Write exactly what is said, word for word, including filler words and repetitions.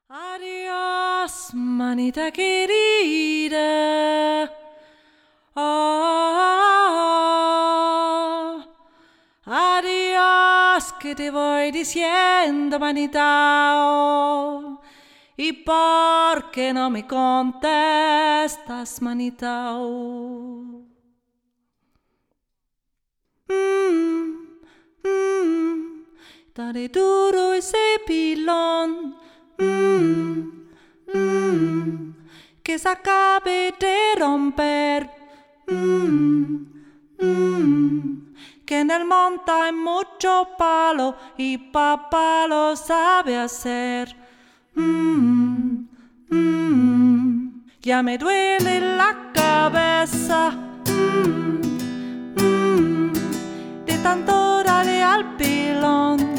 Adiós, manita querida. Oh, adiós, que te voy diciendo, manita. Oh, ¿y por qué no me contestas, manita? Oh. Mm, mm, dale duro ese pilón. Mm, mm, que se acabe de romper. Mm, mm, que en el monte hay mucho palo y papá lo sabe hacer. Mm, mm, ya me duele la cabeza. Mm, mm, de tanto darle al pilón.